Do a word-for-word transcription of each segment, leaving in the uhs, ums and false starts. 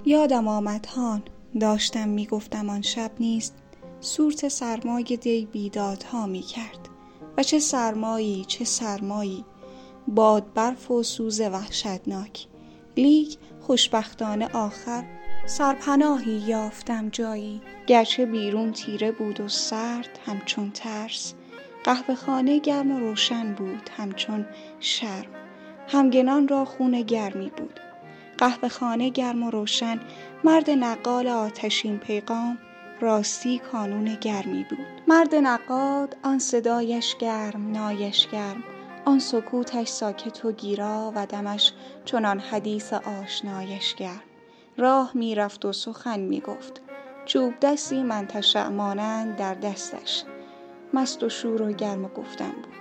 یادم آمد هان داشتم می گفتم آن شب نیست سورت سرمای دی بیدادها می کرد و چه سرمایی چه سرمایی، باد برف و سوز وحشتناک. لیک خوشبختانه آخر سرپناهی یافتم جایی، گرچه بیرون تیره بود و سرد همچون ترس. قهوه خانه گرم و روشن بود همچون شرم، همگنان را خون گرمی بود. قهوه خانه گرم و روشن، مرد نقال آتشین پیغام راستی کانون گرمی بود. مرد نقاد آن صدایش گرم نایش گرم، آن سکوتش ساکت و گیرا و دمش چنان حدیث آشنایش گرم. راه می رفت و سخن می گفت، چوب دستی منتشع مانند در دستش، مست و شور و گرم و گفتن بود.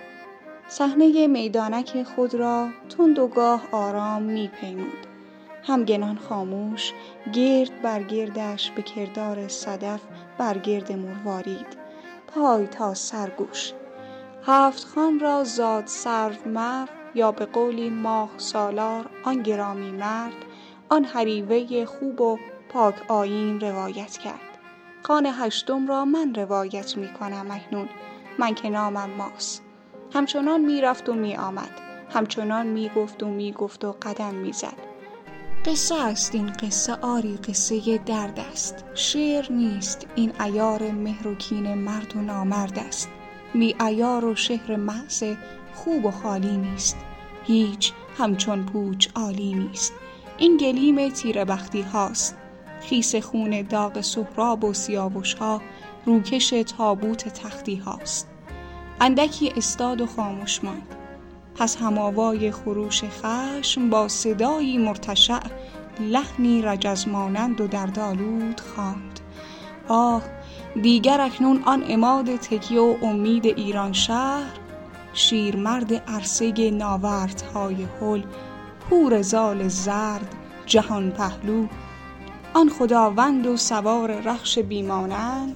صحنه میدانک خود را تند و گاه آرام می پیمود، همگنان خاموش، گرد بر گردش به کردار صدف بر گرد مروارید، پای تا سرگوش. هفت خان را زاد سرو مرو، یا به قولی ماه سالار آن گرامی مرد، آن هریوه خوب و پاک آیین روایت کرد. خان هشتم را من روایت می کنم اکنون، من که نامم ماست. همچنان می رفت و می آمد، همچنان می گفت و می گفت و قدم می زد. قصه است این قصه، آری قصه درد است. شعر نیست این، عیار مهر و کین مرد و نامرد است. بی عیار و شهر محض خوب و خالی نیست، هیچ همچون پوچ عالی نیست. این گلیم تیره بختی هاست، خیس خون داغ سهراب و سیاوش ها، روکش تابوت تختی هاست. اندکی استاد و خاموش ماند، پس هماوای خروش خشم با صدایی مرتشع، لحنی رجز مانند و دردآلود خواند. آه دیگر اکنون آن عماد تکیه و امید ایران شهر، شیرمرد عرصه ناوردهای هل، پور زال زرد جهان پهلو، آن خداوند و سوار رخش بیمانند،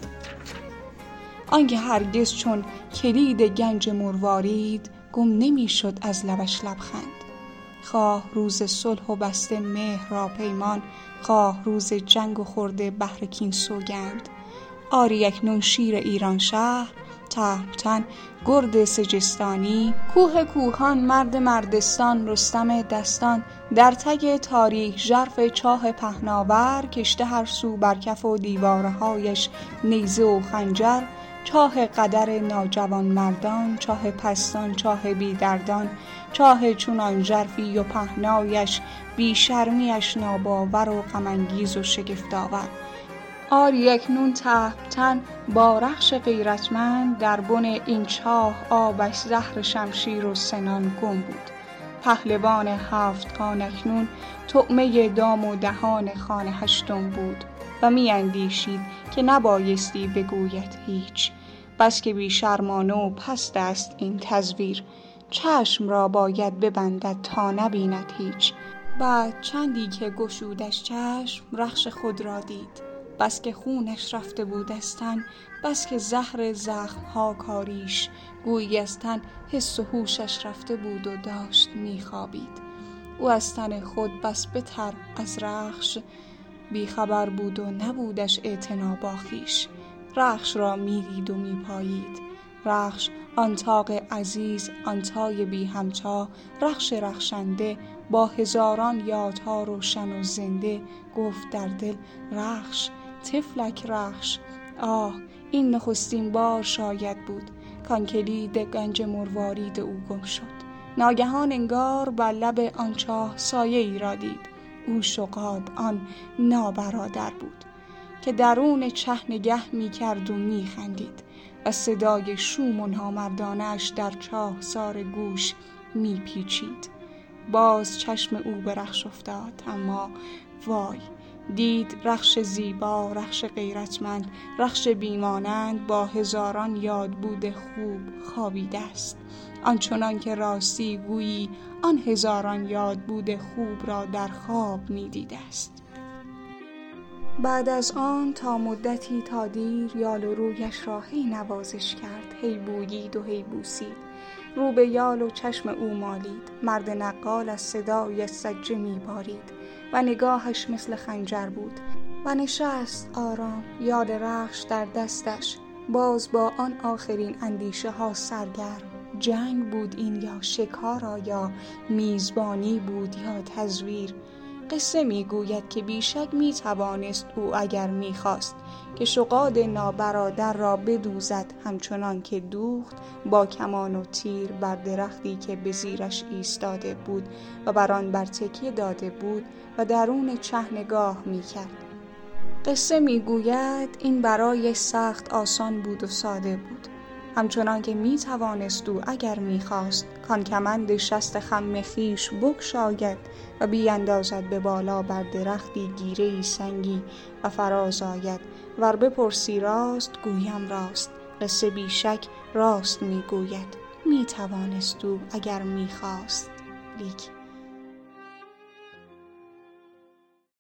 آنکه هرگز چون کلید گنج مروارید گم نمی شد از لبش لبخند. خواه روز صلح و بسته مهر را پیمان، خواه روز جنگ و خورده بهر کین سوگند. آری اکنون شیر ایران شهر، تهمتن گرد سجستانی، کوه کوهان مرد مردستان، رستم دستان، در تگ تاریک ژرف چاه پهناور، کشته هر سو بر کف و دیوارهایش نیزه و خنجر، چاه قدر ناجوان مردان، چاه پستان، چاه بی دردان، چاه چونان ژرفی و پهنایش بی شرمیش ناباور و غم انگیز و شگفت‌آور. آری اکنون تهمتن با رخش غیرتمند، در بن این چاه آبش زهر شمشیر و سنان گم بود. پهلوان هفت خان اکنون طعمه دام و دهان خان هشتم بود و می اندیشید که نبایستی بگوید هیچ، بس که بی شرمانه و پست است این تزویر. چشم را باید ببندد تا نبیند هیچ. بعد چندی که گشودش چشم، رخش خود را دید، بس که خونش رفته بود از تن، بس که زهر زخمها کاریش، گویی از تن حس و هوشش رفته بود و داشت میخوابید. او از تن خود بس بتر از رخش بیخبر بود و نبودش اعتنا با خویش. رخش را میدید و میپایید، رخش آن طاق عزیز، آن تای بی همتا، رخش رخشنده با هزاران یادها روشن و زنده. گفت در دل رخش طفلک رخش، آه این نخستین بار شاید بود کان کلید گنج مروارید او گم شد. ناگهان انگار بر لب آن چاه سایه ای را دید. او شغاد آن نابرادر بود که درون چه نگه می کرد و می خندید و صدای شوم و نامردانه اش در چاه سار گوش می پیچید. باز چشم او به رخش افتاد، اما وای، دید رخش زیبا، رخش غیرتمند، رخش بیمانند با هزاران یاد بود خوب خوابیده است، آنچنان که راستی گویی آن هزاران یاد بود خوب را در خواب می دیده است. بعد از آن تا مدتی تا دیر یال و رویش را هی نوازش کرد، هی بویید و هی بوسید. رو به یال و چشم او مالید، مرد نقال از صدای سجه می بارید. و نگاهش مثل خنجر بود و نشست آرام، یاد رخش در دستش، باز با آن آخرین اندیشه ها سرگرم. جنگ بود این یا شکار، یا میزبانی بود یا تزویر. قصه میگوید که بیشک میتوانست او اگر میخواست که شغاد نابرادر را بدوزد، همچنان که دوخت با کمان و تیر بر درختی که به زیرش ایستاده بود و بر آن بر تکیه داده بود و درون چه نگاه میکرد. قصه میگوید این برای سخت آسان بود و ساده بود، همچنان که می توانست او اگر می خواست کان کمند شست خم خویش بگشاید و بیاندازد به بالا بر درختی گیره‌ای سنگی و فراز آید ور بپرسی راست گویم راست. قصه بیشک راست می گوید. می توانست او اگر می خواست، لیک